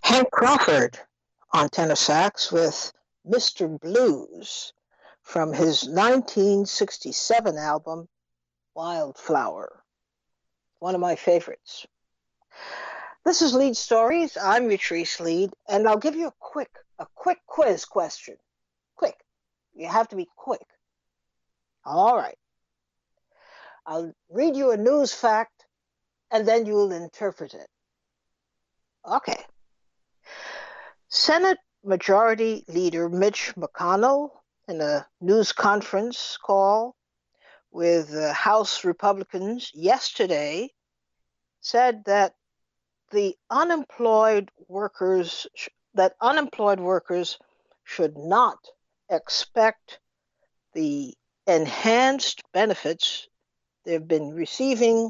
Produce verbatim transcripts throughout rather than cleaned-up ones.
Hank Crawford on tenor sax with Mister Blues from his nineteen sixty-seven album Wildflower, one of my favorites. This is Lead Stories. I'm Utrice Lead, and I'll give you a quick, a quick quiz question. Quick. You have to be quick. All right. I'll read you a news fact, and then you'll interpret it. Okay. Senate Majority Leader Mitch McConnell, in a news conference call with uh, House Republicans yesterday, said that the unemployed workers that unemployed workers should not expect the enhanced benefits they've been receiving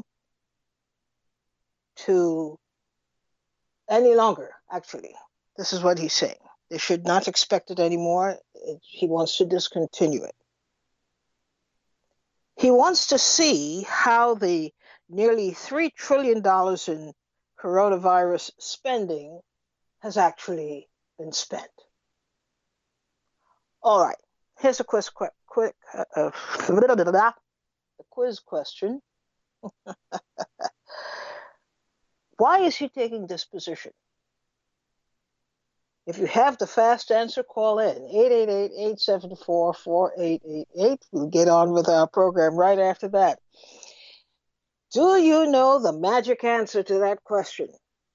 to any longer, actually. This is what he's saying. They should not expect it anymore. He wants to discontinue it. He wants to see how the nearly three trillion dollars in coronavirus spending has actually been spent. All right, here's a quiz, quick, quick, uh, uh, the quiz question. Why is he taking this position? If you have the fast answer, call in eight eight eight, eight seven four, four eight eight eight. We'll get on with our program right after that. Do you know the magic answer to that question?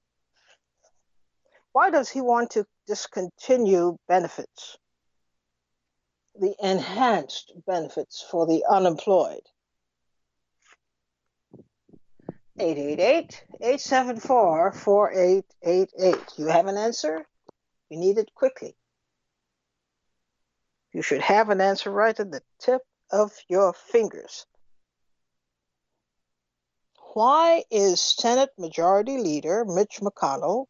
Why does he want to discontinue benefits, the enhanced benefits for the unemployed? eight eight eight, eight seven four, four eight eight eight. You have an answer? You need it quickly. You should have an answer right at the tip of your fingers. Why is Senate Majority Leader Mitch McConnell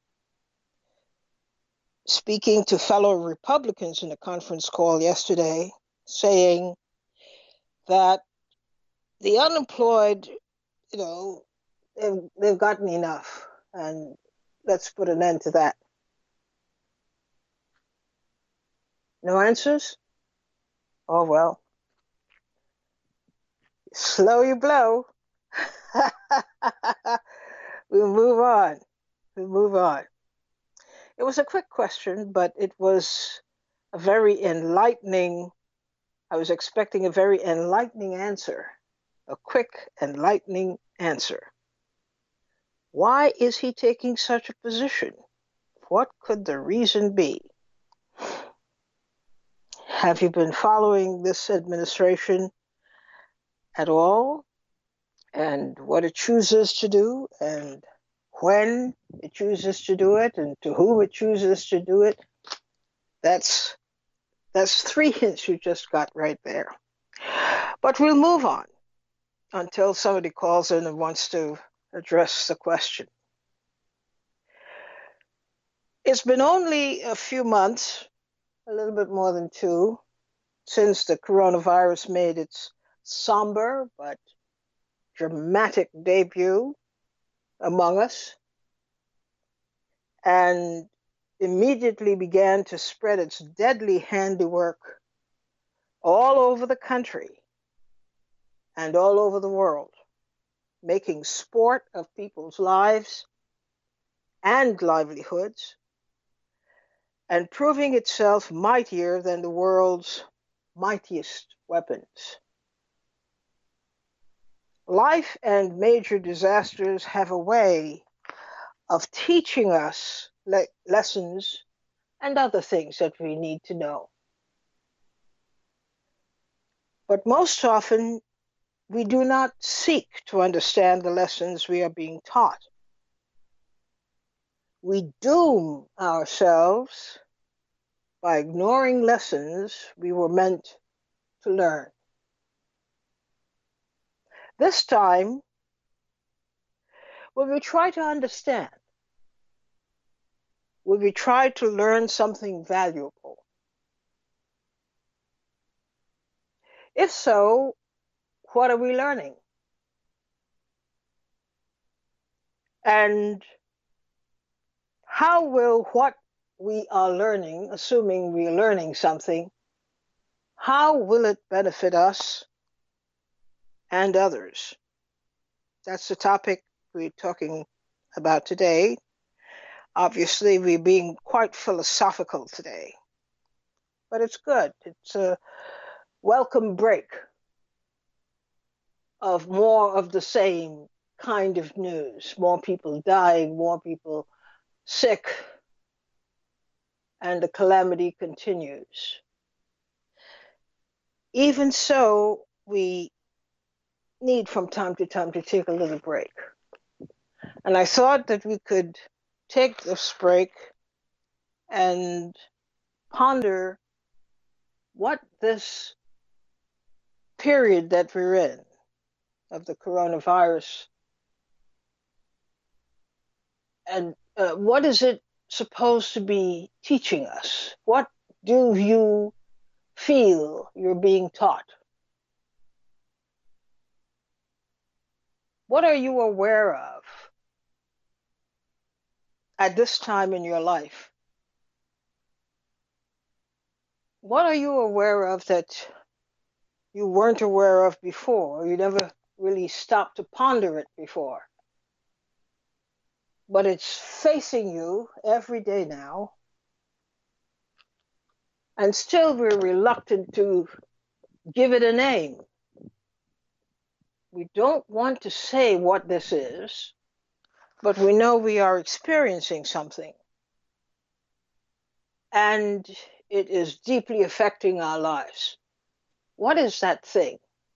speaking to fellow Republicans in a conference call yesterday, saying that the unemployed, you know, they've, they've gotten enough, and let's put an end to that? No answers? Oh, well. Slow you blow. We'll move on. We'll move on. It was a quick question, but it was a very enlightening, I was expecting a very enlightening answer, a quick, enlightening answer. Why is he taking such a position? What could the reason be? Have you been following this administration at all, and what it chooses to do, and when it chooses to do it, and to whom it chooses to do it? That's that's three hints you just got right there. But we'll move on until somebody calls in and wants to address the question. It's been only a few months, a little bit more than two, since the coronavirus made its somber but dramatic debut among us, and immediately began to spread its deadly handiwork all over the country and all over the world, making sport of people's lives and livelihoods, and proving itself mightier than the world's mightiest weapons. Life and major disasters have a way of teaching us le- lessons and other things that we need to know. But most often, we do not seek to understand the lessons we are being taught. We doom ourselves by ignoring lessons we were meant to learn. This time, when we try to understand, when we try to learn something valuable, if so, what are we learning? And how will what we are learning, assuming we're learning something, how will it benefit us and others? That's the topic we're talking about today. Obviously, we're being quite philosophical today, but it's good. It's a welcome break of more of the same kind of news. More people dying, more people sick, and the calamity continues. Even so, we need from time to time to take a little break. And I thought that we could take this break and ponder what this period that we're in of the coronavirus and uh, what is it supposed to be teaching us? What do you feel you're being taught? What are you aware of at this time in your life? What are you aware of that you weren't aware of before, or you never really stopped to ponder it before? But it's facing you every day now, and still we're reluctant to give it a name. We don't want to say what this is, but we know we are experiencing something. And it is deeply affecting our lives. What is that thing?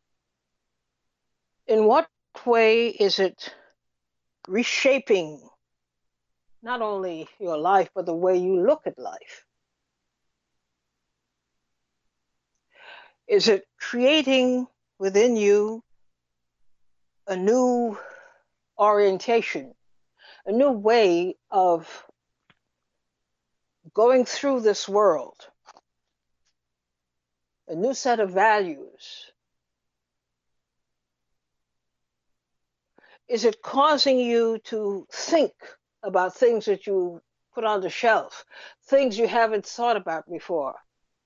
In what way is it reshaping not only your life, but the way you look at life? Is it creating within you a new orientation, a new way of going through this world, a new set of values? Is it causing you to think about things that you put on the shelf, things you haven't thought about before?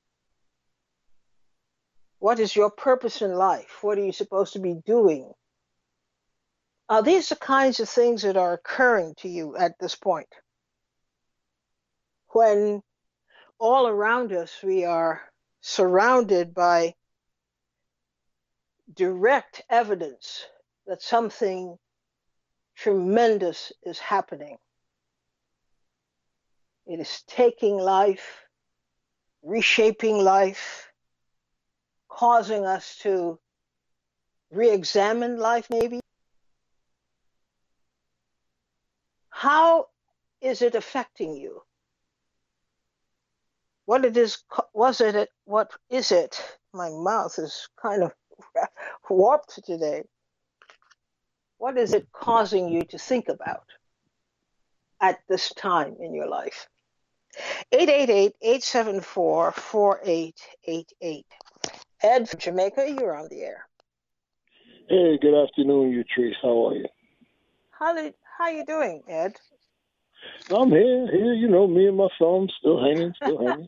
What is your purpose in life? What are you supposed to be doing? Are these the kinds of things that are occurring to you at this point? When all around us we are surrounded by direct evidence that something tremendous is happening. It is taking life, reshaping life, causing us to re-examine life maybe. How is it affecting you? What it is, was it, what is it? My mouth is kind of warped today. What is it causing you to think about at this time in your life? eight eight eight, eight seven four, four eight eight eight. Ed from Jamaica, you're on the air. Hey, good afternoon, you Trace. How are you? How did, how you doing, Ed? I'm here, here, you know, me and my thumb still hanging, still hanging.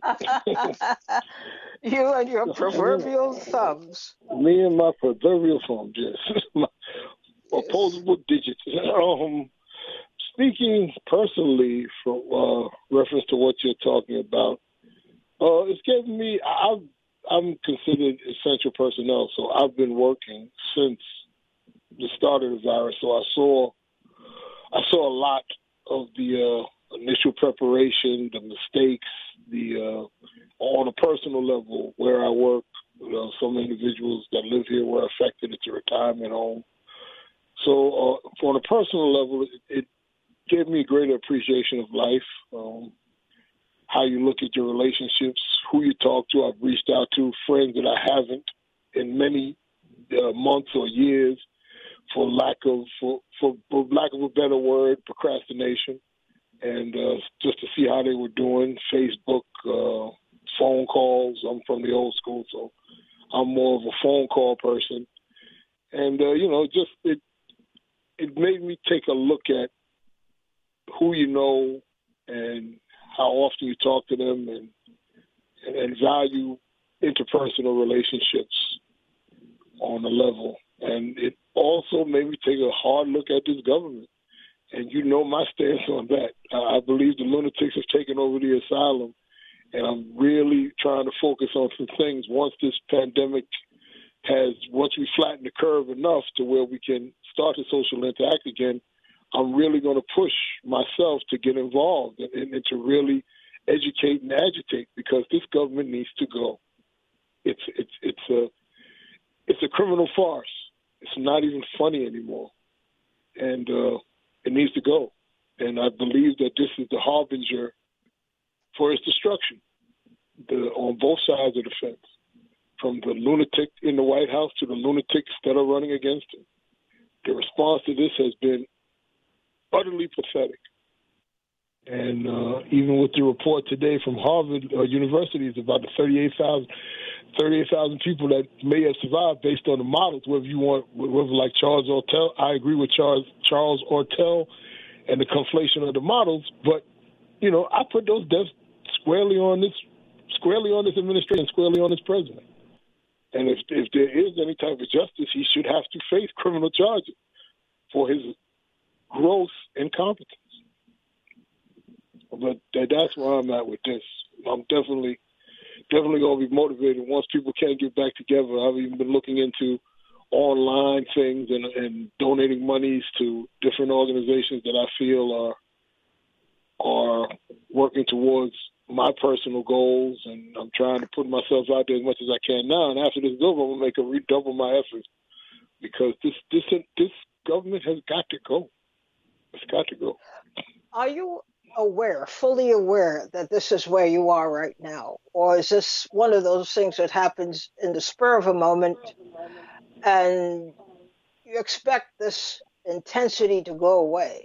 You and your proverbial thumbs. Me and my proverbial thumb, yes. My Yes. opposable digits. Um, speaking personally, from uh, reference to what you're talking about, uh, it's given me, I've, I'm considered essential personnel, so I've been working since the start of the virus. So I saw, I saw a lot of the uh, initial preparation, the mistakes, the uh, on a personal level where I work. You know, some individuals that live here were affected at the retirement home. So uh, on a personal level, it, it gave me a greater appreciation of life, um, how you look at your relationships, who you talk to. I've reached out to friends that I haven't in many uh, months or years for lack of, for, for, for lack of a better word, procrastination, and uh, just to see how they were doing. Facebook, uh, phone calls. I'm from the old school, so I'm more of a phone call person. And, uh, you know, just it, it made me take a look at who you know and how often you talk to them, and and, and value interpersonal relationships on a level. And it also made me take a hard look at this government. And you know my stance on that. Uh, I believe the lunatics have taken over the asylum, and I'm really trying to focus on some things once this pandemic has, once we flatten the curve enough to where we can start to social interact again. I'm really going to push myself to get involved and, and, and to really educate and agitate, because this government needs to go. It's it's it's a it's a criminal farce. It's not even funny anymore, and uh, it needs to go. And I believe that this is the harbinger for its destruction, the, on both sides of the fence, from the lunatic in the White House to the lunatics that are running against him. The response to this has been utterly pathetic. And uh, even with the report today from Harvard uh, University, is about the thirty-eight thousand people that may have survived based on the models, whether you want, whether like Charles Ortel, I agree with Charles, Charles Ortel and the conflation of the models, but, you know, I put those deaths squarely on this, squarely on this administration, squarely on this president. And if, if there is any type of justice, he should have to face criminal charges for his gross incompetence. But that's where I'm at with this. I'm definitely, definitely going to be motivated once people can't get back together. I've even been looking into online things and, and donating monies to different organizations that I feel are are working towards my personal goals, and I'm trying to put myself out there as much as I can now. And after this is over, I'm gonna make a redouble my efforts, because this this this government has got to go. It's got to go. Are you aware, fully aware, that this is where you are right now? Or is this one of those things that happens in the spur of a moment and you expect this intensity to go away?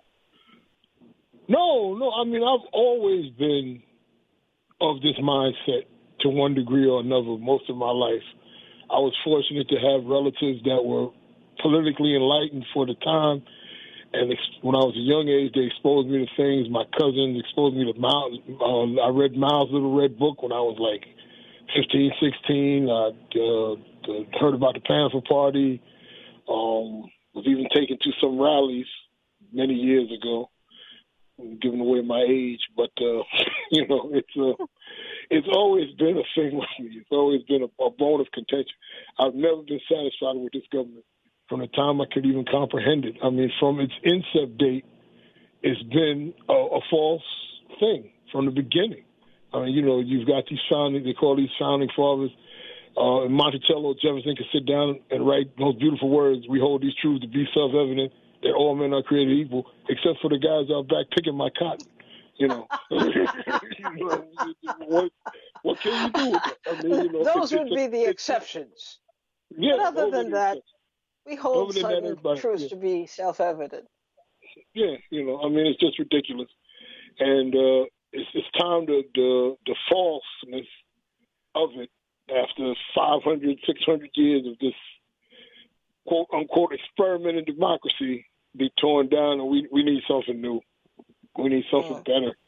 No, no. I mean, I've always been of this mindset to one degree or another most of my life. I was fortunate to have relatives that were politically enlightened for the time. And when I was a young age, they exposed me to things. My cousins exposed me to Miles. Uh, I read Miles' Little Red Book when I was like fifteen, sixteen. I uh, heard about the Panther Party. Um, was even taken to some rallies many years ago. I'm giving away my age, but uh, you know, it's uh, it's always been a thing with me. It's always been a, a bone of contention. I've never been satisfied with this government from the time I could even comprehend it. I mean, from its incept date, it's been a, a false thing from the beginning. I mean, you know, you've got these founding, they call these founding fathers. Uh, Monticello, Jefferson could sit down and write those beautiful words. We hold these truths to be self-evident, that all men are created equal, except for the guys out back picking my cotton. You know, you know what, what can you do with that? I mean, you know, those would be the exceptions. Yeah, but other than that, we hold certain truths yeah. to be self-evident. Yeah, you know, I mean, it's just ridiculous. And uh, it's, it's time to the, the falseness of it after five hundred, six hundred years of this quote-unquote experiment in democracy be torn down, and we, we need something new. We need something yeah. better.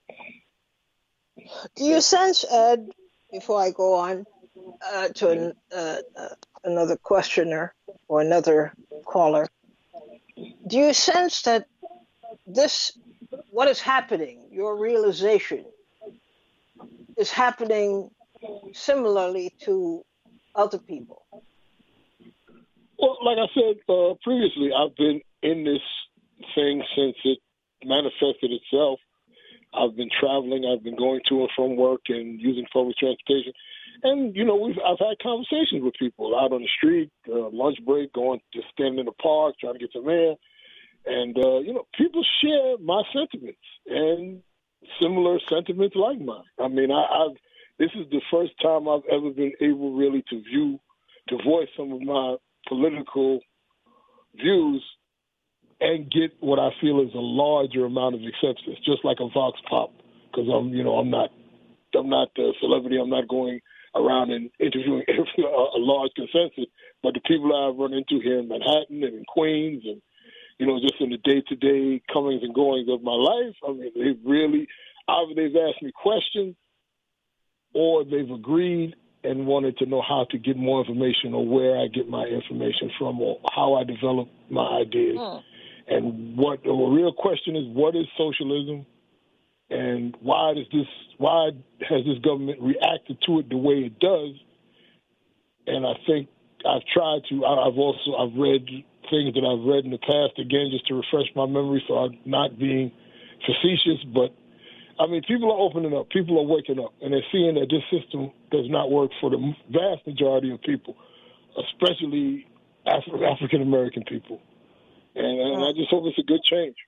Do you sense, Ed, before I go on uh, to an, uh, uh, another questioner or another caller, do you sense that this, what is happening, your realization, is happening similarly to other people? Well, like I said uh, previously, I've been in this thing since it manifested itself. I've been traveling. I've been going to and from work and using public transportation. And, you know, we've I've had conversations with people out on the street, uh, lunch break, going to stand in the park, trying to get some air. And, uh, you know, people share my sentiments and similar sentiments like mine. I mean, I, I've this is the first time I've ever been able really to view, to voice some of my political views and get what I feel is a larger amount of acceptance, just like a vox pop. Because I'm, you know, I'm not, I'm not a celebrity. I'm not going around and interviewing a large consensus. But the people I've run into here in Manhattan and in Queens and you know, just in the day-to-day comings and goings of my life. I mean, they've really, either they've asked me questions or they've agreed and wanted to know how to get more information or where I get my information from or how I develop my ideas. Mm. And what the real question is, what is socialism? And why does this? Why has this government reacted to it the way it does? And I think I've tried to. I've also I've read things that I've read in the past again, just to refresh my memory, so I'm not being facetious. But I mean, people are opening up. People are waking up, and they're seeing that this system does not work for the vast majority of people, especially Af- African American people. And, and I just hope it's a good change.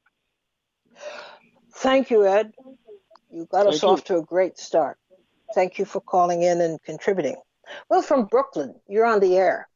Thank you, Ed. You got us Thank you. off to a great start. Thank you for calling in and contributing. Well, from Brooklyn, you're on the air.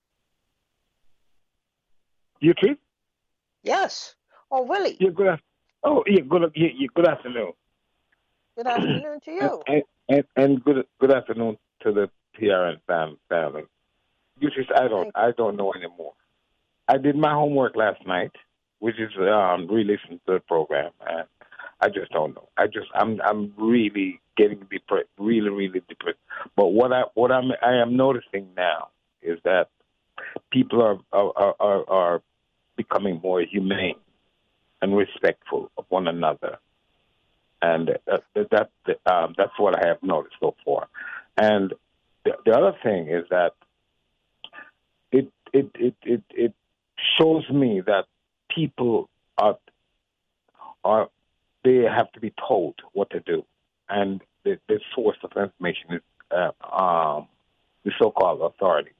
You too? Yes. Oh, Willie. Yeah, good. Af- oh, yeah, good. Yeah, yeah, good afternoon. Good afternoon to you. And, and, and good good afternoon to the P R N fam- family. You just, I don't, I don't know anymore. I did my homework last night, which is um, re-listening to the program, and I just don't know. I just, I'm, I'm really getting depressed, really, really depressed. But what I, what I'm, I am noticing now is that people are, are, are, are becoming more humane and respectful of one another, and that, that, that um, that's what I have noticed so far. And the, the other thing is that it, it, it, it, it shows me that people are, are they have to be told what to do, and the, the source of information is uh, um, the so-called authority.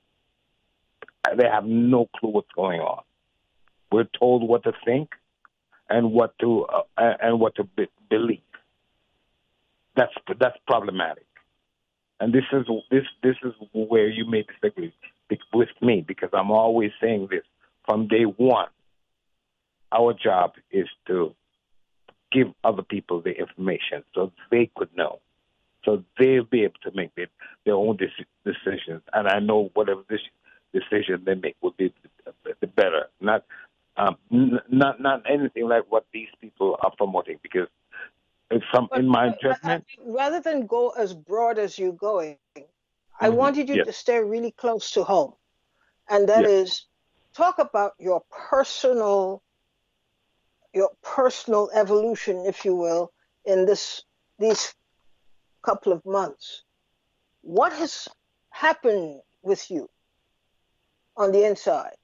They have no clue what's going on. We're told what to think and what to uh, and what to be- believe. That's that's problematic, and this is this this is where you may disagree with me, because I'm always saying this from day one. Our job is to give other people the information so they could know, so they'll be able to make their, their own decisions. And I know whatever this decision they make will be the better. Not, um, not, not anything like what these people are promoting. Because it's some, But, in my uh, judgment, I- I- rather than go as broad as you're going, I mm-hmm. wanted you yes. to stay really close to home, and that yes. is talk about your personal, your personal evolution, if you will, in this these couple of months. What has happened with you on the inside?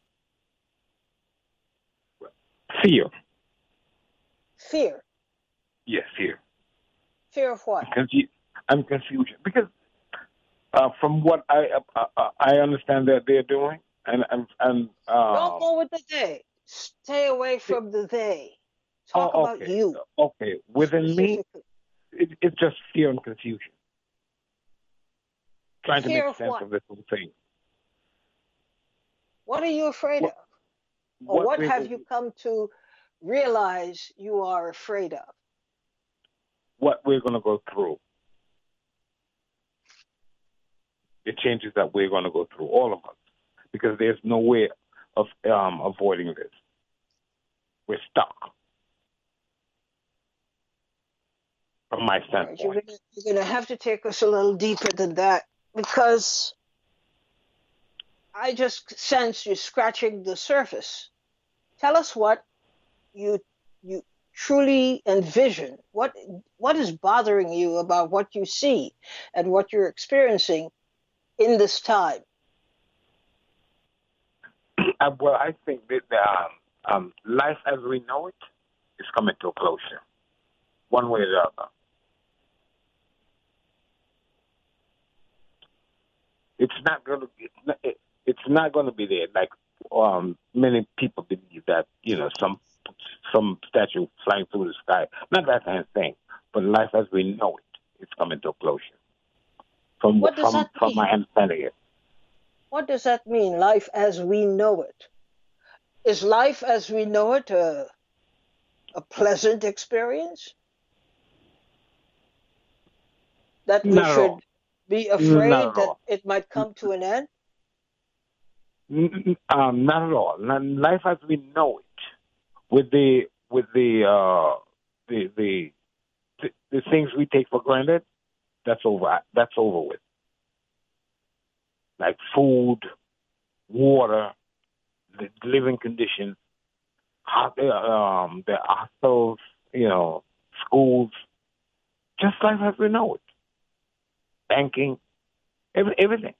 Fear. Fear. Yes, fear. Fear of what? I'm, confu- I'm confusion because uh, from what I uh, uh, I understand that they're doing, and and, and um, Don't go with the they. Stay away from the they. Talk oh, about okay, you okay. Within me, specifically. it, it's just fear and confusion, trying to Fear make of sense what? of this whole thing. What are you afraid What of? Or what what we, have you come to realize you are afraid of? what we're going to go through, the changes that we're going to go through, all of us, because there's no way of um, avoiding this. We're stuck. From my All right, you're standpoint. gonna, you're gonna have to take us a little deeper than that, because I just sense you scratching the surface. Tell us what you you truly envision. What what is bothering you about what you see and what you're experiencing in this time? Uh, well, I think that um, um, life as we know it is coming to a closure, one way or the other. It's not going to. It's not, it, it's not going to be there. Like um, many people believe that you know some some statue flying through the sky. Not that kind of thing. But life as we know it is coming to a closure. From What does from that from mean? my understanding, it. What does that mean? Life as we know it. Is life as we know it a, a pleasant experience that we Not at should all. be Not afraid at that all. it might come to an end? Um, not at all. Not, life as we know it, with the with the uh, the, the the the things we take for granted, that's over. That's over with. Like food, water, the living conditions, hot, uh, um, the hostels, you know, schools, just life as we know it. Banking, every, everything.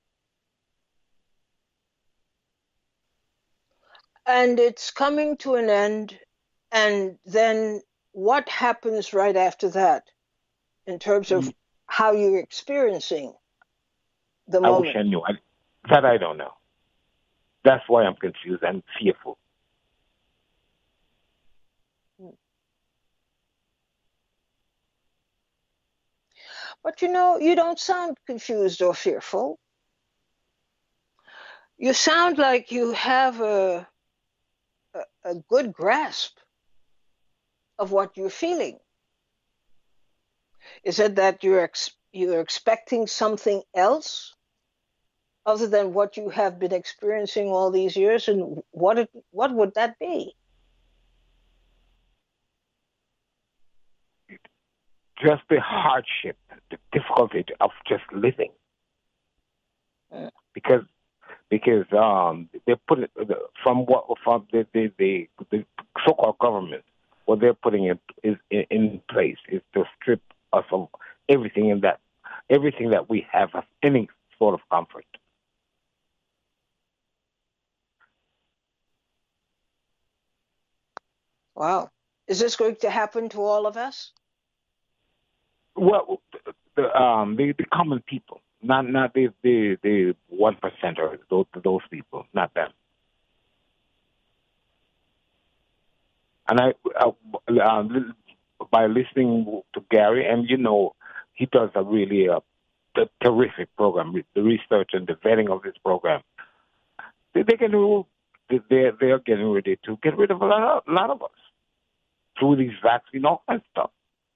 And it's coming to an end. And then what happens right after that in terms of how you're experiencing the I wish moment? I knew. I, that I don't know. That's why I'm confused and fearful. But you know, you don't sound confused or fearful. You sound like you have a, a, a good grasp of what you're feeling. Is it that you're ex- you're expecting something else other than what you have been experiencing all these years, and what it, what would that be? Just the hardship, the difficulty of just living, Mm. because because um, they put it from what from the the, the, the so-called government. What they're putting in is in, in place is to strip us of everything in that everything that we have of any sort of comfort. Wow. Is this going to happen to all of us? Well, the um the, the common people, not not the the the one percenters, those those people, not them. And I, uh, um, by listening to Gary, and you know, he does a really uh, t- terrific program, the research and the vetting of this program. They, they can do. They're they're getting ready to get rid of a lot of, a lot of us through these vaccines, all that stuff.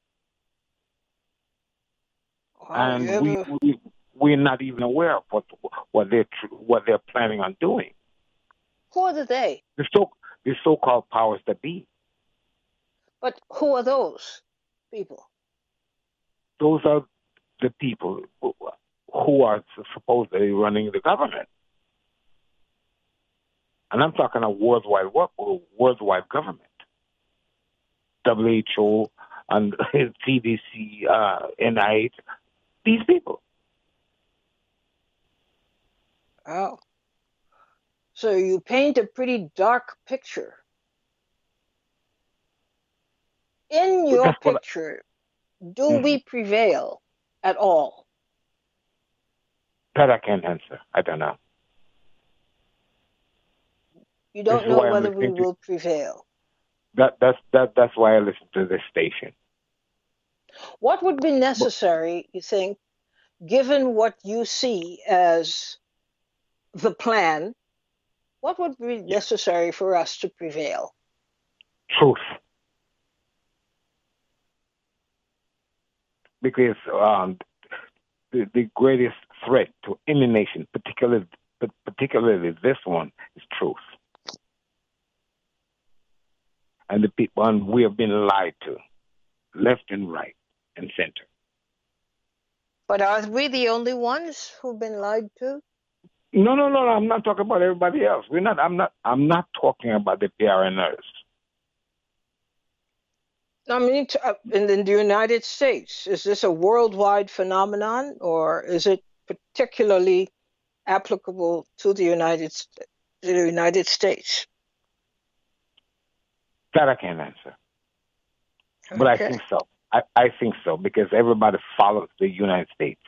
Wow, you And we, ever? we we're not even aware of what what they're tr- what they're planning on doing. Who are they? The so the so-called powers that be. But who are those people? Those are the people who, who are supposedly running the government. And I'm talking a worldwide worldwide government, W H O and C D C, uh, N I H. These people. Oh, so you paint a pretty dark picture. In your That's what. picture, do Mm-hmm. we prevail at all? That I can't answer. I don't know. You This don't is know why I'm whether we listening to will prevail. that. That's that. That's why I listen to this station. What would be But necessary, you think, given what you see as the plan? What would be yeah, necessary for us to prevail? truth. Because um, the, the greatest threat to any nation, particularly particularly this one, is truth. And the people, and we have been lied to, left and right and center. But are we the only ones who've been lied to? No, no, no, no. I'm not talking about everybody else. We're not. I'm not. I'm not talking about the P R Ners. I mean, uh, in, in the United States, is this a worldwide phenomenon, or is it particularly applicable to the United to the United States? That I can't answer, but I Okay. think so. I, I think so because everybody follows the United States.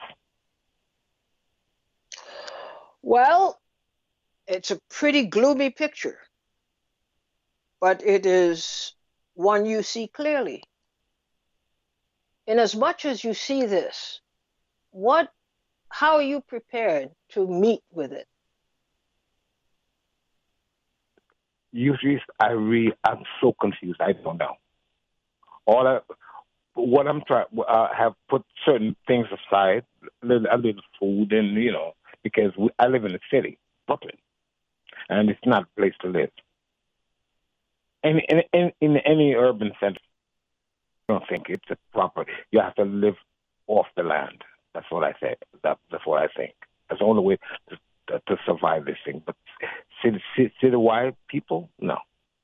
Well, it's a pretty gloomy picture, but it is one you see clearly. In as much as you see this, what, how are you prepared to meet with it? Usually, I really, I'm so confused. I don't know. All I, what I'm trying, uh, have put certain things aside, a little, a little food, and you know, because we, I live in the city, Brooklyn. and it's not a place to live. In in in, in any urban center, I don't think it's a proper. You have to live off the land. That's what I say. That, that's what I think. That's the only way to, to survive this thing. But city, city, citywide people, no.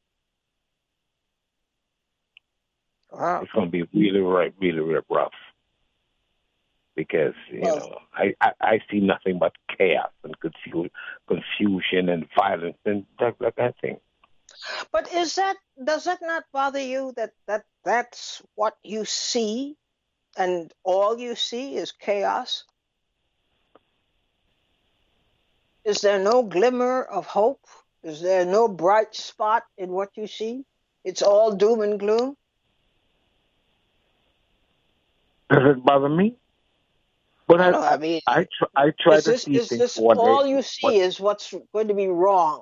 Wow. It's going to be really, really, really, really rough. Because, you Well, know, I, I, I see nothing but chaos and confu- confusion and violence and that, that kind of thing. but is that does that not bother you that, that that's what you see and all you see is chaos? Is there no glimmer of hope? Is there no bright spot in what you see? It's all doom and gloom? Does it bother me? But I I, know, I, I mean, I, tr- I try is to this see is things this for what all they, you what, see is what's going to be wrong?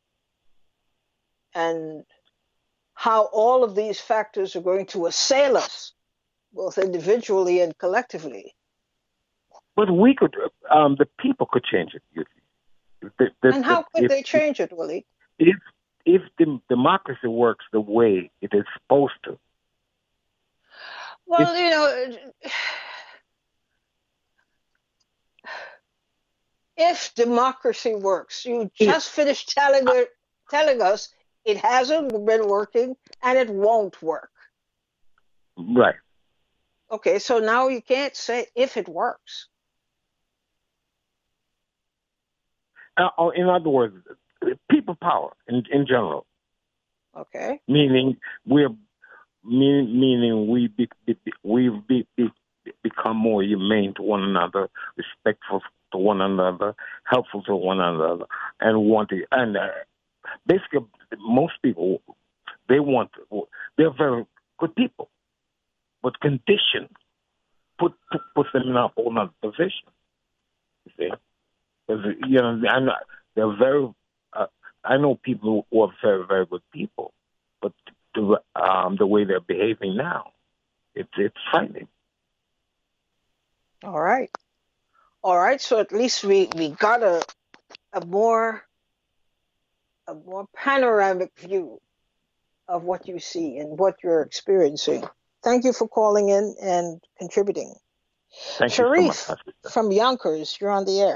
And how all of these factors are going to assail us, both individually and collectively. but we could, um, the people could change it. You see. The, the, And how the, could if, they change it, Willie? if if the democracy works the way it is supposed to, Well, you know, if democracy works, you if, just finished telling her, telling us it hasn't been working and it won't work. right. Okay, so now you can't say if it works. Uh, or in other words, people power in, in general, Okay. meaning we're meaning, meaning we be, be, we be, be, become more humane to one another, respectful to one another, helpful to one another, and want to. And uh, basically, most people they want. They're very good people, but conditions put put, put them in a whole other position. You see. Because, you know, I'm not, they're very, uh, I know people who are very, very good people, but the, um, the way they're behaving now, it's it's frightening. All right. All right. So at least we, we got a, a more a more panoramic view of what you see and what you're experiencing. Thank you for calling in and contributing. Thank Sharif you so much, from Yonkers, you're on the air.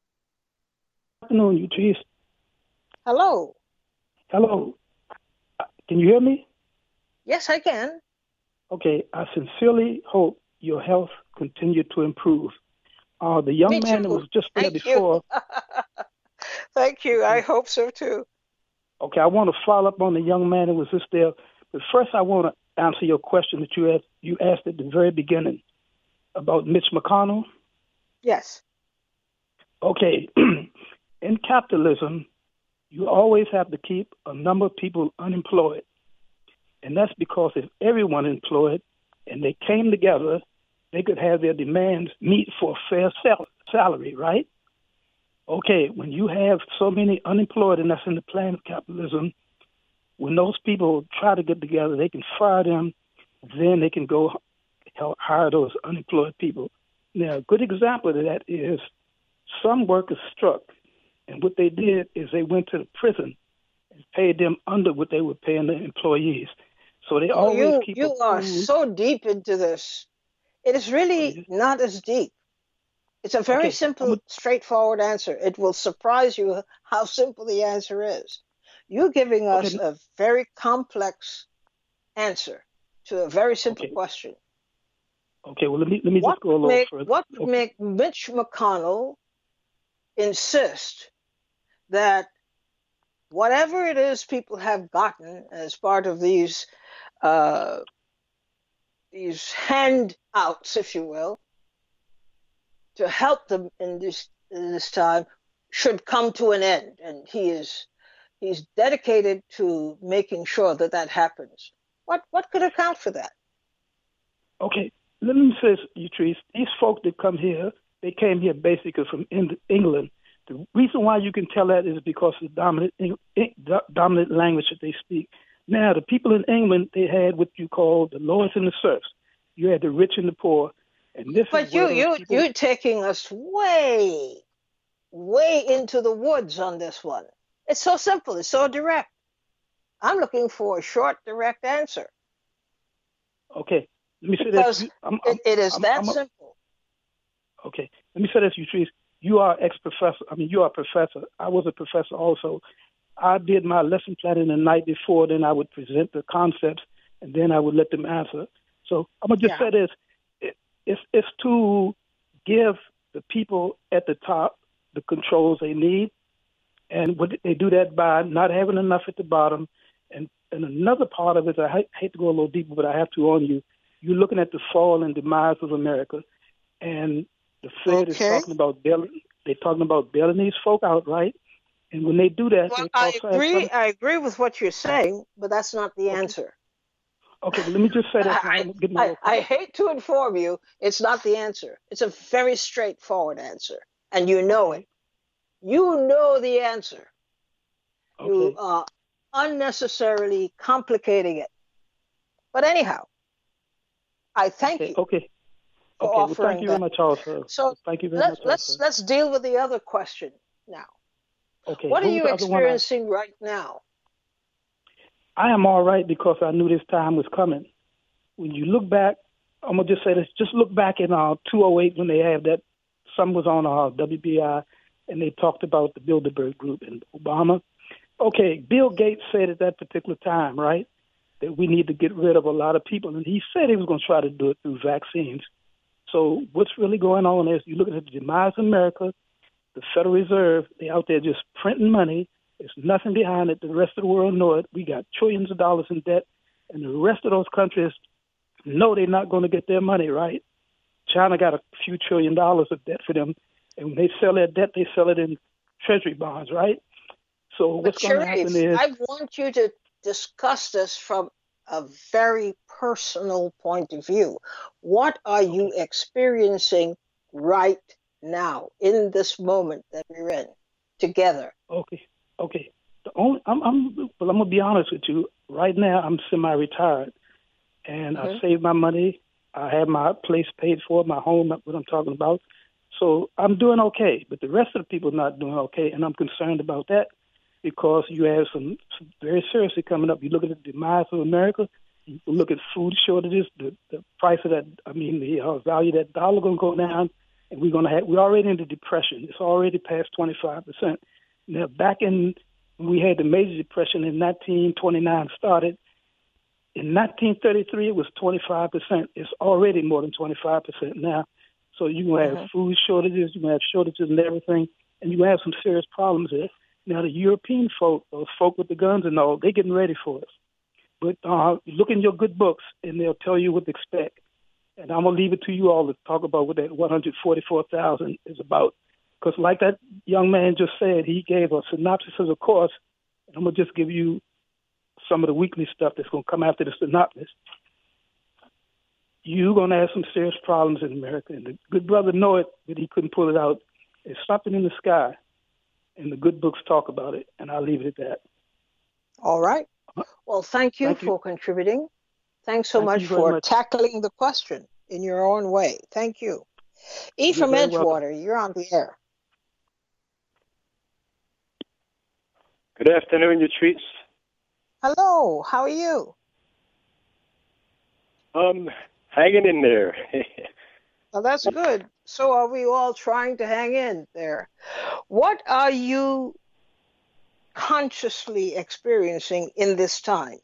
Good afternoon, Utrice. Hello. Hello. Can you hear me? Yes, I can. Okay. I sincerely hope your health continue to improve. Uh, the young Me man too. that was just there Thank before. you. Thank you. I hope so too. Okay, I want to follow up on the young man that was just there. But first, I want to answer your question that you asked, you asked at the very beginning about Mitch McConnell. Yes. Okay. In capitalism, you always have to keep a number of people unemployed. And that's because if everyone employed and they came together, they could have their demands meet for a fair sal- salary, right? Okay, when you have so many unemployed, and that's in the plan of capitalism, when those people try to get together, they can fire them, then they can go hire those unemployed people. Now, a good example of that is some workers struck, and what they did is they went to the prison and paid them under what they were paying the employees. So they Oh, always you keep you a are pool. so deep into this. It is really not as deep. It's a very Okay, simple, I'm straightforward answer. It will surprise you how simple the answer is. You're giving a, us okay, a very complex answer to a very simple okay, question. okay. Well, let me let me What just go a would little make further. what would Okay, make Mitch McConnell insist that whatever it is people have gotten as part of these uh, these handouts, if you will, to help them in this in this time, should come to an end, and he is he's dedicated to making sure that that happens. What what could account for that? okay. Let me say, Utrice, these folk that come here, they came here basically from England. The reason why you can tell that is because of the dominant dominant language that they speak. Now, the people in England, they had what you call the lords and the serfs. You had the rich and the poor, and this But is you where those you people. you're taking us way way into the woods on this one. It's so simple. It's so direct. I'm looking for a short, direct answer. Okay. Let me say because this. I'm, it, it is I'm, that I'm a, simple. Okay. Let me say this, Utrice. You are ex-professor. I mean, you are a professor. I was a professor also. I did my lesson planning the night before. Then I would present the concepts, and then I would let them answer. So I'm going to just Yeah. say this. It, it's, it's to give the people at the top the controls they need. And what, they do that by not having enough at the bottom. And, and another part of it, I hate, hate to go a little deeper, but I have to on you. You're looking at the fall and demise of America. And the Fed Okay. is talking about bailing, they're talking about bailing these folk out, right? And when they do that, Well, they I cost agree. some. I agree with what you're saying, but that's not the Okay. answer. Okay, but let me just say this. I, I'm getting I, my I hate to inform you, it's not the answer. It's a very straightforward answer, and you know okay. it. You know the answer. You Okay. are unnecessarily complicating it. But anyhow, I thank Okay. you Okay. for Okay. Well, thank offering you very that. much, also. So Thank you very let's much, let's also. let's deal with the other question now. Okay. What are What was you the other one? I, experiencing right now? I am all right because I knew this time was coming. When you look back, I'm gonna just say this. Just look back in uh, two oh eight when they had that. Some was on uh, W B I, and they talked about the Bilderberg Group and Obama. Okay, Bill Gates said at that particular time, right, that we need to get rid of a lot of people, and he said he was going to try to do it through vaccines. So what's really going on is you look at the demise of America, the Federal Reserve, they out there just printing money. There's nothing behind it. The rest of the world know it. We got trillions of dollars in debt, and the rest of those countries know they're not going to get their money, right? China got a few trillion dollars of debt for them, and when they sell their debt, they sell it in treasury bonds, right? So But what's going to happen Sharif, is, I want you to discuss this from a very personal point of view. What are you okay, experiencing right now in this moment that we're in together? okay, okay. The only I'm, I'm, well, I'm gonna be honest with you. Right now, I'm semi-retired, and I Mm-hmm. saved my money. I have my place paid for, my home, what I'm talking about. So I'm doing okay, but the rest of the people are not doing okay, and I'm concerned about that because you have some, some very seriously coming up. You look at the demise of America. You look at food shortages. The, the price of that, I mean, the uh, value of that dollar going to go down, and we're going to have. We're already in the depression. It's already past twenty-five percent. Now, back in when we had the major depression in nineteen twenty-nine started. In nineteen thirty-three, it was twenty-five percent. It's already more than twenty-five percent now. So you're going to have Mm-hmm. food shortages, you're going to have shortages and everything, and you're going to have some serious problems there. Now, the European folk, those folk with the guns and all, they're getting ready for us. But uh, look in your good books, and they'll tell you what to expect. And I'm going to leave it to you all to talk about what that one hundred forty-four thousand is about. Because like that young man just said, he gave a synopsis of the course, and I'm going to just give you some of the weekly stuff that's going to come after the synopsis. You're going to have some serious problems in America. And the good brother know it, but he couldn't pull it out. There's something in the sky, and the good books talk about it, and I'll leave it at that. All right. Well, thank you Thank you. for contributing. Thanks so Thank much you very for much. tackling the question in your own way. Thank you. E You're from very welcome. Edgewater, you're on the air. Good afternoon, you treats. Hello, how are you? Um, hanging in there. Well, that's good. So are we all trying to hang in there? What are you consciously experiencing in this time?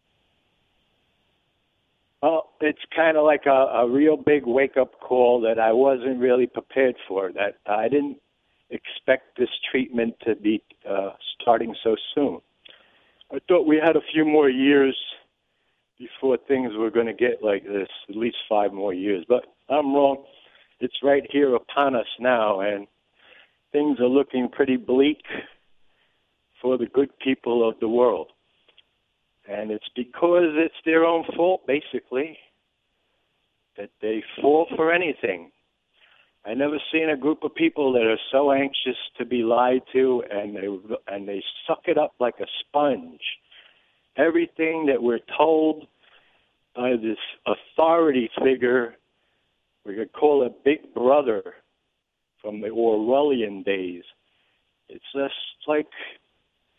Well, it's kind of like a, a real big wake-up call that I wasn't really prepared for. That I didn't expect this treatment to be uh, starting so soon. I thought we had a few more years before things were going to get like this, at least five more years. But I'm wrong. It's right here upon us now, and things are looking pretty bleak for the good people of the world. And it's because it's their own fault, basically, that they fall for anything. I never seen a group of people that are so anxious to be lied to, and they and they suck it up like a sponge. Everything that we're told by this authority figure, we could call it Big Brother from the Orwellian days. It's just like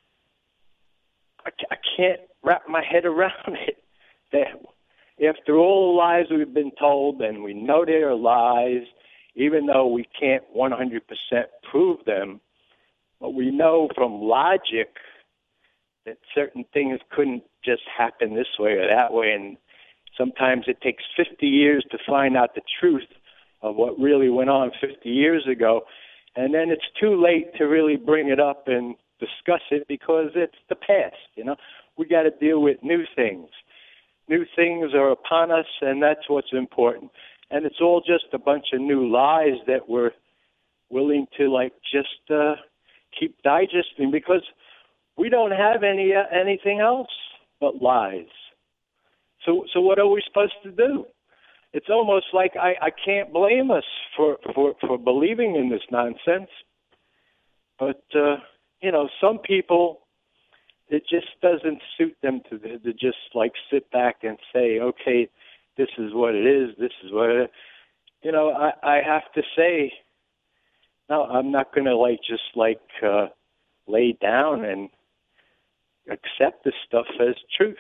I can't wrap my head around it. That after all the lies we've been told, and we know they are lies, even though we can't one hundred percent prove them, but we know from logic that certain things couldn't just happen this way or that way, and sometimes it takes fifty years to find out the truth of what really went on fifty years ago, and then it's too late to really bring it up and discuss it because it's the past, you know. We got to deal with new things. New things are upon us, and that's what's important. And it's all just a bunch of new lies that we're willing to, like, just uh, keep digesting because we don't have any uh, anything else but lies. So, so what are we supposed to do? It's almost like I, I can't blame us for, for, for believing in this nonsense. But, uh, you know, some people, it just doesn't suit them to, to just, like, sit back and say, okay, this is what it is, this is what it is. You know, I, I have to say, no, I'm not going to, like, just, like, uh, lay down and accept this stuff as truth.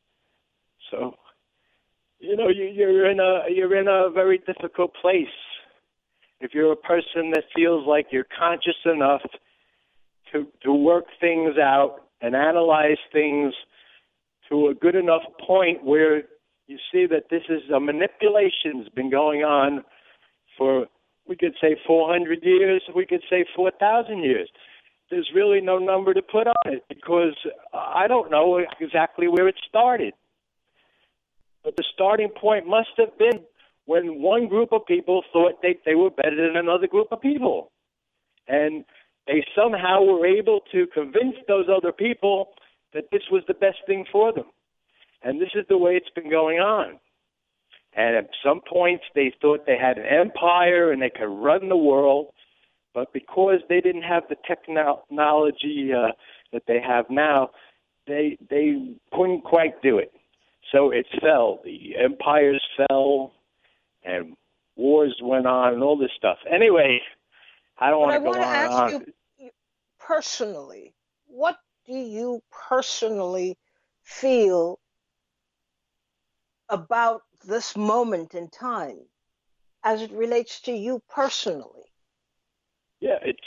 So, you know, you, you're in a you're in a very difficult place. If you're a person that feels like you're conscious enough to to work things out and analyze things to a good enough point where you see that this is a manipulation's been going on for, we could say four hundred years, we could say four thousand years. There's really no number to put on it because I don't know exactly where it started. But the starting point must have been when one group of people thought they, they were better than another group of people. And they somehow were able to convince those other people that this was the best thing for them. And this is the way it's been going on. And at some points they thought they had an empire and they could run the world. But because they didn't have the technology uh, that they have now, they they couldn't quite do it. So it fell. The empires fell, and wars went on, and all this stuff. Anyway, I don't want to go on and on. I want to ask you personally, what do you personally feel about this moment in time as it relates to you personally? Yeah, it's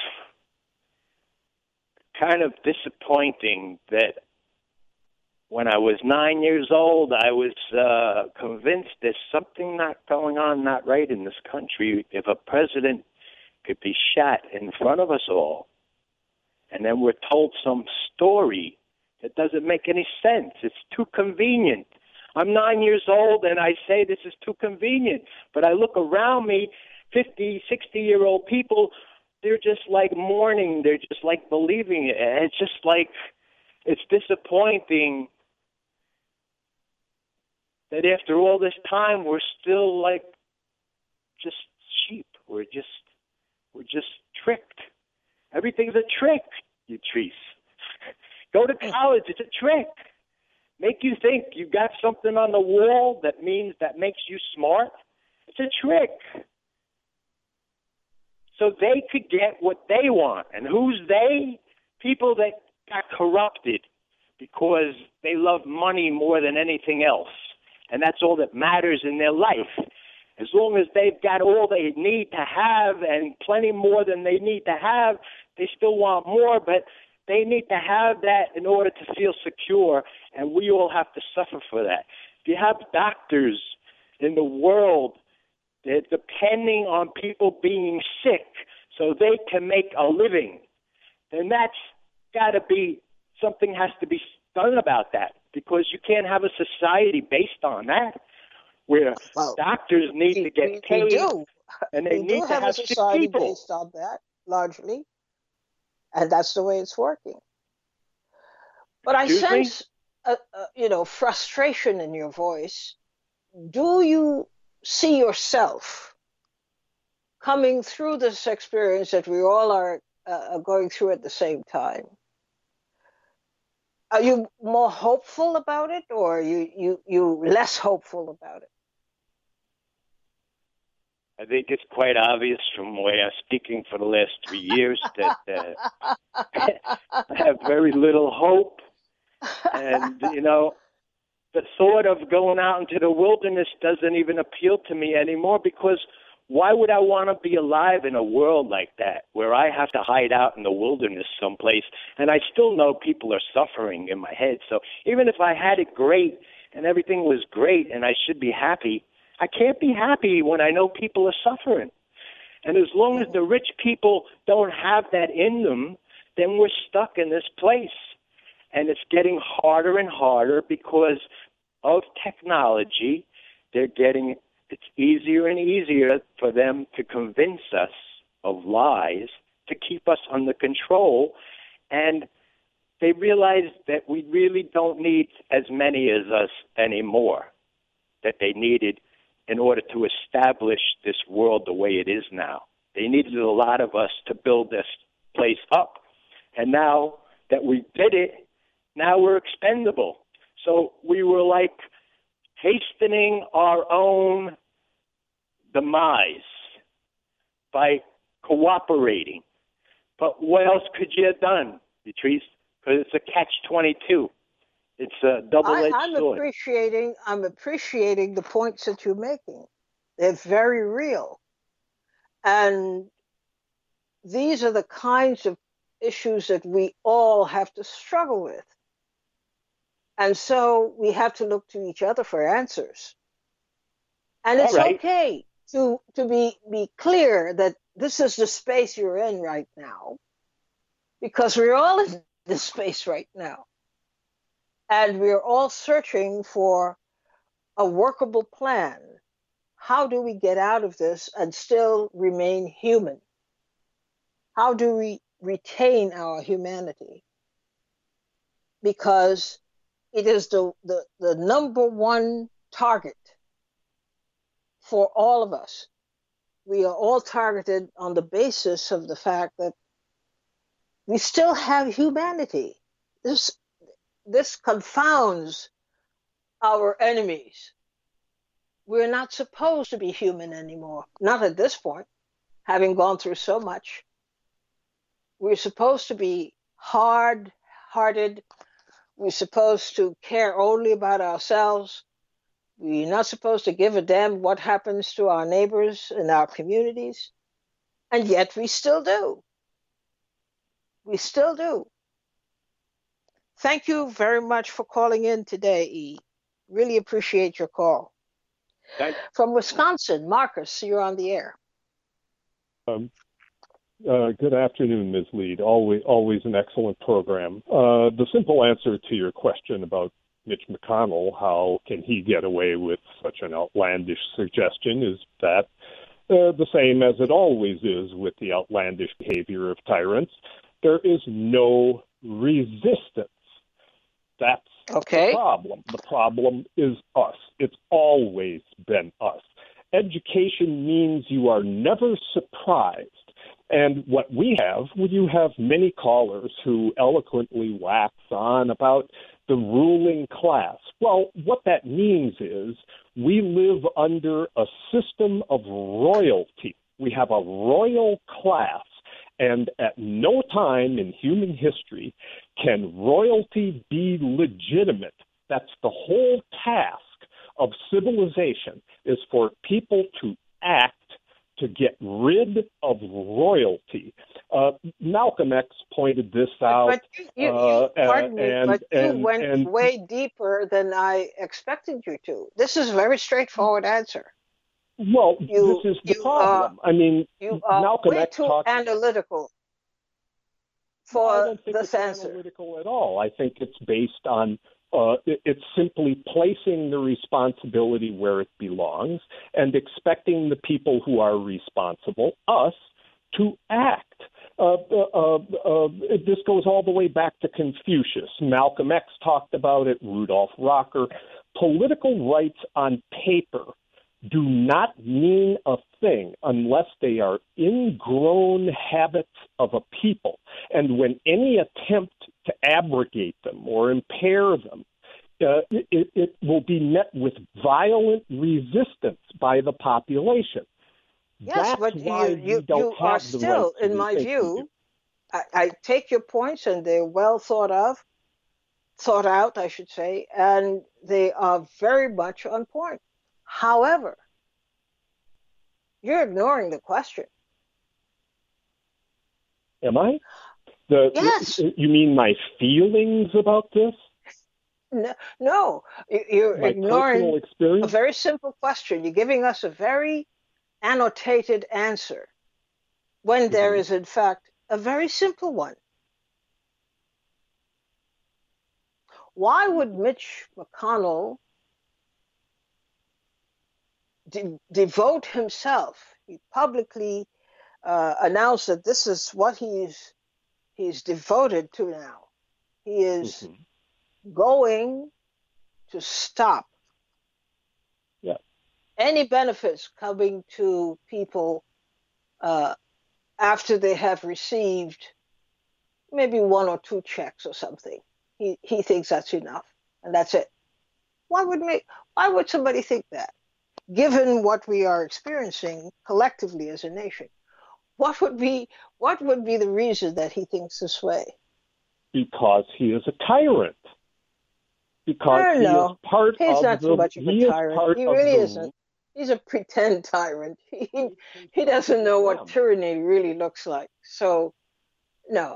kind of disappointing that when I was nine years old, I was uh, convinced there's something not going on, not right in this country. If a president could be shot in front of us all, and then we're told some story that doesn't make any sense. It's too convenient. I'm nine years old, and I say this is too convenient. But I look around me, fifty, sixty-year-old people, they're just like mourning. They're just like believing it. And it's just like, it's disappointing that after all this time, we're still like just sheep. We're just, we're just tricked. Everything's a trick, you trees. Go to college, it's a trick. Make you think you got something on the wall that means that makes you smart. It's a trick. So they could get what they want. And who's they? People that got corrupted because they love money more than anything else. And that's all that matters in their life. As long as they've got all they need to have and plenty more than they need to have, they still want more, but they need to have that in order to feel secure, and we all have to suffer for that. If you have doctors in the world, they're depending on people being sick so they can make a living, then that's got to be, something has to be done about that, because you can't have a society based on that, where well, doctors need we, to get we, paid, we do. and they we need do to have, have a society sick people. Based on that, largely, and that's the way it's working. But Excuse I sense, a, a, you know, frustration in your voice. Do you see yourself coming through this experience that we all are uh, going through at the same time? Are you more hopeful about it, or are you, you, you less hopeful about it? I think it's quite obvious from the way I'm speaking for the last three years that uh, I have very little hope. And, you know, the thought of going out into the wilderness doesn't even appeal to me anymore, because why would I want to be alive in a world like that where I have to hide out in the wilderness someplace, and I still know people are suffering in my head. So even if I had it great and everything was great and I should be happy, I can't be happy when I know people are suffering. And as long as the rich people don't have that in them, then we're stuck in this place. And it's getting harder and harder because of technology. They're getting, it's easier and easier for them to convince us of lies to keep us under control. And they realize that we really don't need as many as us anymore that they needed in order to establish this world the way it is now. They needed a lot of us to build this place up. And now that we did it, now we're expendable. So we were like hastening our own demise by cooperating. But what else could you have done, Patrice? Because it's a catch twenty-two. It's a double-edged I, I'm sword. appreciating, I'm appreciating the points that you're making. They're very real. And these are the kinds of issues that we all have to struggle with. And so we have to look to each other for answers. And it's right. okay to, to be, be clear that this is the space you're in right now, because we're all in this space right now. And we're all searching for a workable plan. How do we get out of this and still remain human? How do we retain our humanity? Because it is the, the, the number one target for all of us. We are all targeted on the basis of the fact that we still have humanity. This, this confounds our enemies. We're not supposed to be human anymore, not at this point, having gone through so much. We're supposed to be hard-hearted. We're supposed to care only about ourselves. We're not supposed to give a damn what happens to our neighbors in our communities. And yet we still do. We still do. Thank you very much for calling in today, E. Really appreciate your call. Thank- From Wisconsin, Marcus, you're on the air. Um, uh, good afternoon, Miz Lead. Always, always an excellent program. Uh, the simple answer to your question about Mitch McConnell, how can he get away with such an outlandish suggestion, is that uh, the same as it always is with the outlandish behavior of tyrants. There is no resistance. That's okay. the problem. The problem is us. It's always been us. Education means you are never surprised. And what we have, well, you have many callers who eloquently wax on about the ruling class. Well, what that means is we live under a system of royalty. We have a royal class. And at no time in human history can royalty be legitimate. That's the whole task of civilization, is for people to act to get rid of royalty. Uh, Malcolm X pointed this out. But you, you, uh, you pardon me, and, but you and, went and, way deeper than I expected you to. This is a very straightforward answer. Well, You, this is the you, problem. Uh, I mean, you are Malcolm way X too talked analytical Well, I for don't think this it's answer. analytical at all. I think it's based on uh, it, it's simply placing the responsibility where it belongs and expecting the people who are responsible, us, to act. Uh, uh, uh, this goes all the way back to Confucius. Malcolm X talked about it, Rudolph Rocker. Political rights on paper do not mean a thing unless they are ingrown habits of a people. And when any attempt to abrogate them or impair them, uh, it, it will be met with violent resistance by the population. Yes, That's but why you, you, we don't you have are the still, right to in my think we view, do. I, I take your points and they're well thought of. thought out, I should say, and they are very much on point. However, you're ignoring the question. Am I? The, Yes. You mean my feelings about this? No, no. You're My ignoring personal experience? a very simple question. You're giving us a very annotated answer when mm-hmm. there is, in fact, a very simple one. Why would Mitch McConnell de- devote himself? He publicly uh, announced that this is what he's he's devoted to now. He is mm-hmm. going to stop yeah. any benefits coming to people uh, after they have received maybe one or two checks or something. He he thinks that's enough, and that's it. Why would make? Why would somebody think that? Given what we are experiencing collectively as a nation, what would be what would be the reason that he thinks this way? Because he is a tyrant. Because he no, is part he's of not the, so much of he a tyrant. He really isn't. He's a pretend tyrant. He he doesn't know what tyranny really looks like. So, no.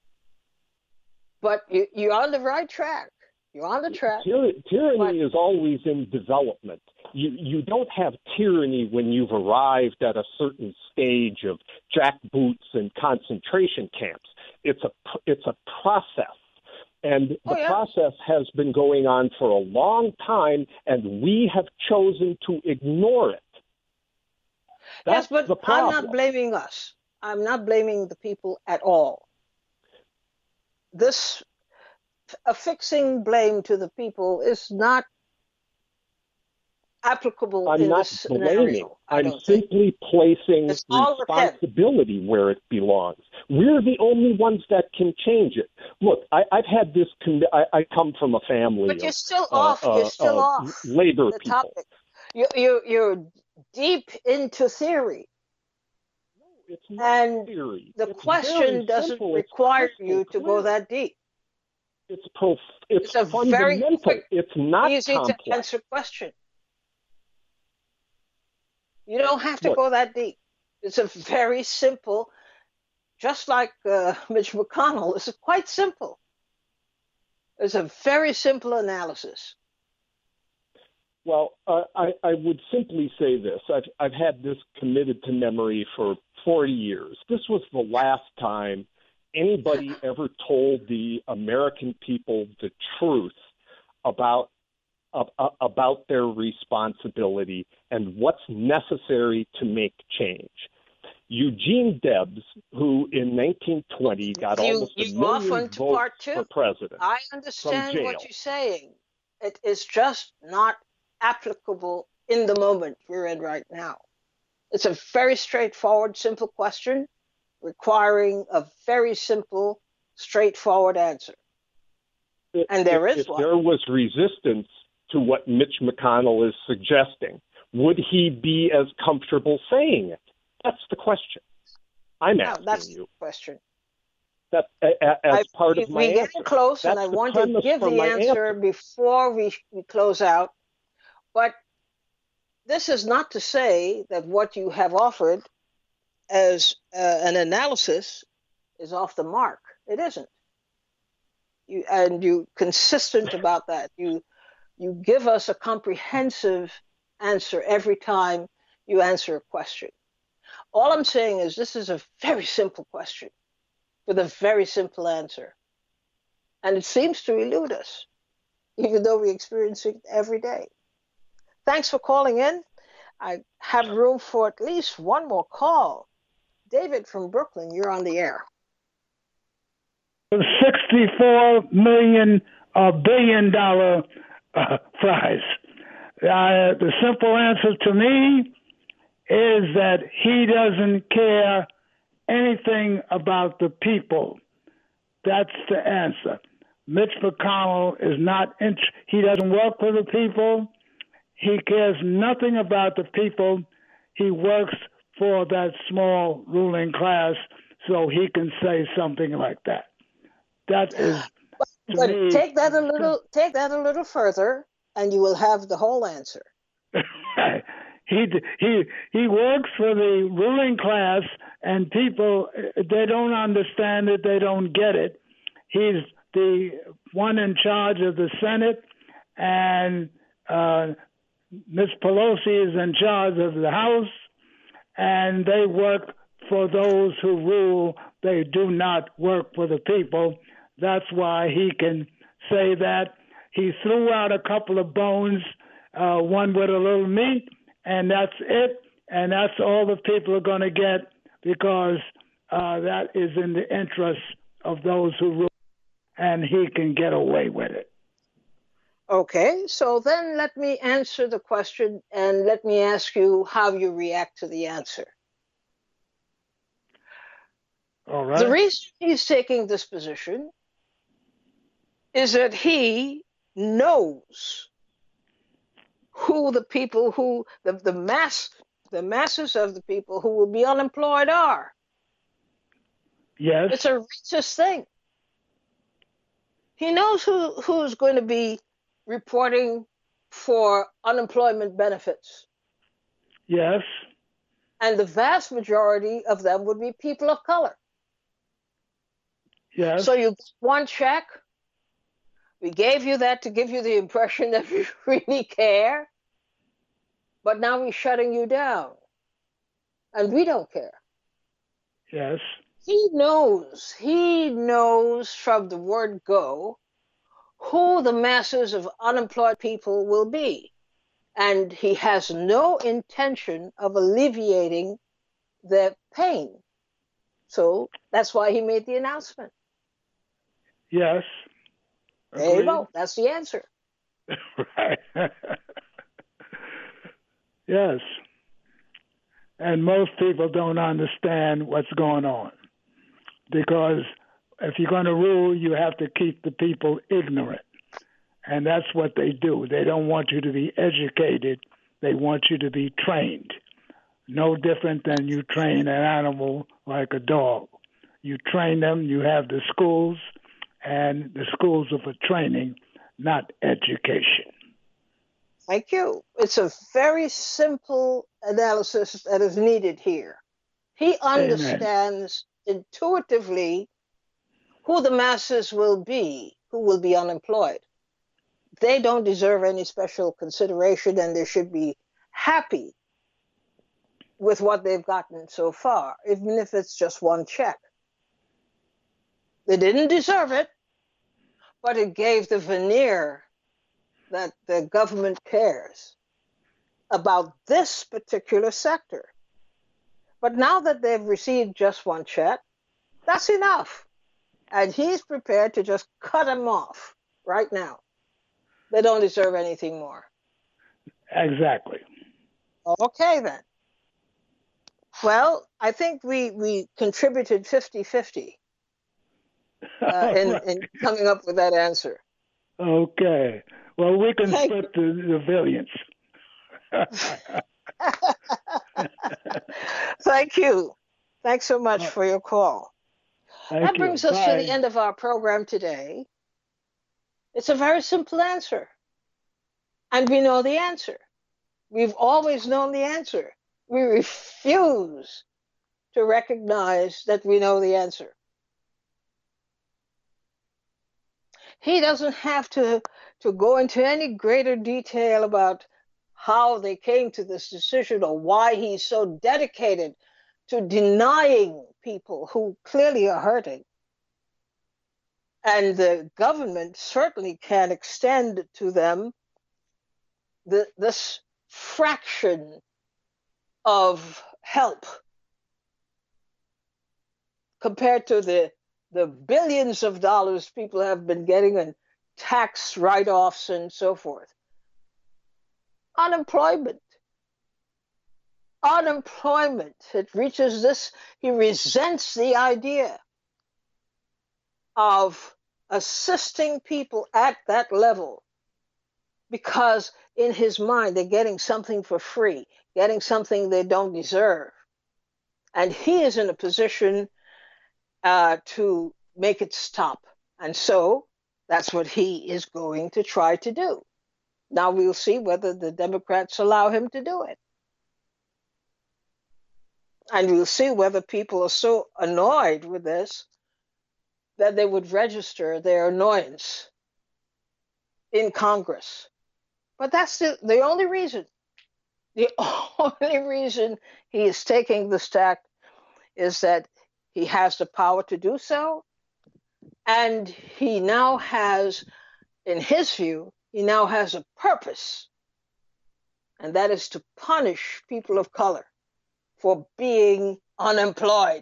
But you, you're on the right track. You're on the track. Tyranny, tyranny but, is always in development. You you don't have tyranny when you've arrived at a certain stage of jackboots and concentration camps. It's a it's a process, and the oh, yeah. process has been going on for a long time, and we have chosen to ignore it. That's yes, but the problem. I'm not blaming us. I'm not blaming the people at all. This affixing blame to the people is not applicable I'm in not this blaming. scenario. I I'm simply think. placing It's responsibility where it belongs. We're the only ones that can change it. Look, I, I've had this. Con- I, I come from a family. But you're of, still uh, off. Uh, you're still uh, off labor the people. topic. You you you're deep into theory. It's not and theory. The it's question doesn't simple. require you to clear. go that deep. It's prof- It's, it's a fundamental. very quick, it's not easy complex. to answer question. You don't have to Look, go that deep. It's a very simple, just like uh, Mitch McConnell, it's quite simple. It's a very simple analysis. Well, uh, I, I would simply say this. I've, I've had this committed to memory for forty years. This was the last time anybody ever told the American people the truth about uh, about their responsibility and what's necessary to make change. Eugene Debs, who in nineteen twenty got you, almost you a million votes for president. I understand what you're saying. It is just not applicable in the moment we're in right now. It's a very straightforward, simple question requiring a very simple, straightforward answer. If, and there if, is if one. there was resistance to what Mitch McConnell is suggesting, would he be as comfortable saying it? That's the question. I'm no, asking that's you. The question. That as I, part of my we're answer. getting close, that's and I the want to give the answer, answer before we, we close out. But this is not to say that what you have offered as uh, an analysis is off the mark. It isn't. You, and you're consistent about that. You you give us a comprehensive answer every time you answer a question. All I'm saying is this is a very simple question with a very simple answer. And it seems to elude us, even though we experience it every day. Thanks for calling in. I have room for at least one more call. David from Brooklyn, you're on the air. sixty-four million uh, billion dollar uh, prize. Uh, the simple answer to me is that he doesn't care anything about the people. That's the answer. Mitch McConnell is not, int- he doesn't work for the people. He cares nothing about the people. He works for that small ruling class so he can say something like that. That is to but me, take that a little, take that a little further, and you will have the whole answer. he he he works for the ruling class, and people, they don't understand it, they don't get it. He's the one in charge of the Senate, and uh, Miz Pelosi is in charge of the House, and they work for those who rule. They do not work for the people. That's why he can say that. He threw out a couple of bones, uh, one with a little meat, and that's it. And that's all the people are going to get, because uh, that is in the interest of those who rule, and he can get away with it. Okay, so then let me answer the question, and let me ask you how you react to the answer. All right. The reason he's taking this position is that he knows who the people who the, the mass the masses of the people who will be unemployed are. Yes. It's a racist thing. He knows who who's going to be reporting for unemployment benefits. Yes. And the vast majority of them would be people of color. Yes. So you get one check. We gave you that to give you the impression that we really care. But now we're shutting you down. And we don't care. Yes. He knows, he knows from the word go who the masses of unemployed people will be. And he has no intention of alleviating their pain. So that's why he made the announcement. Yes. There you go. That's the answer. Right. Yes. And most people don't understand what's going on, because if you're going to rule, you have to keep the people ignorant. And that's what they do. They don't want you to be educated. They want you to be trained. No different than you train an animal like a dog. You train them, you have the schools, and the schools are for training, not education. Thank you. It's a very simple analysis that is needed here. He understands Amen. Intuitively who the masses will be, who will be unemployed. They don't deserve any special consideration, and they should be happy with what they've gotten so far, even if it's just one check. They didn't deserve it, but it gave the veneer that the government cares about this particular sector. But now that they've received just one check, that's enough. And he's prepared to just cut them off right now. They don't deserve anything more. Exactly. Okay, then. Well, I think we, we contributed fifty-fifty uh, in, right. in coming up with that answer. Okay. Well, we can Thank split the, the billions. Thank you. Thanks so much for your call. Thank that you. brings us Bye. to the end of our program today. It's a very simple answer. And we know the answer. We've always known the answer. We refuse to recognize that we know the answer. He doesn't have to, to go into any greater detail about how they came to this decision or why he's so dedicated to denying people who clearly are hurting. And the government certainly can extend to them the, this fraction of help compared to the, the billions of dollars people have been getting in tax write-offs and so forth. Unemployment. Unemployment. It reaches this. He resents the idea of assisting people at that level because in his mind they're getting something for free, getting something they don't deserve. And he is in a position uh, to make it stop. And so That's what he is going to try to do. Now we'll see whether the Democrats allow him to do it. And we'll see whether people are so annoyed with this that they would register their annoyance in Congress. But that's the, the only reason. The only reason he is taking this tack is that he has the power to do so. And he now has, in his view, he now has a purpose. And that is to punish people of color for being unemployed.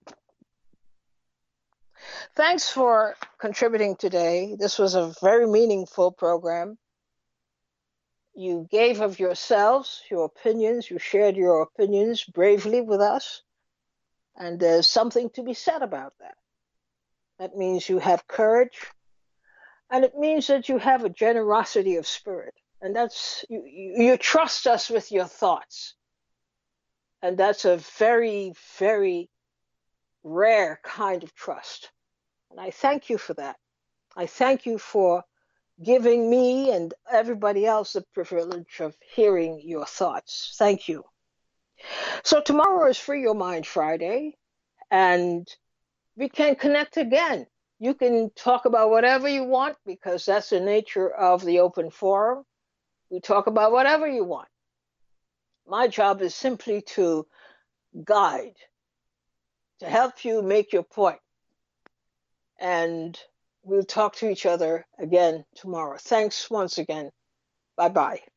Thanks for contributing today. This was a very meaningful program. You gave of yourselves, your opinions. You shared your opinions bravely with us. And there's something to be said about that. That means you have courage. And it means that you have a generosity of spirit. And that's, you, you, you trust us with your thoughts. And that's a very, very rare kind of trust. And I thank you for that. I thank you for giving me and everybody else the privilege of hearing your thoughts. Thank you. So tomorrow is Free Your Mind Friday, and we can connect again. You can talk about whatever you want because that's the nature of the open forum. We talk about whatever you want. My job is simply to guide, to help you make your point. And we'll talk to each other again tomorrow. Thanks once again. Bye-bye.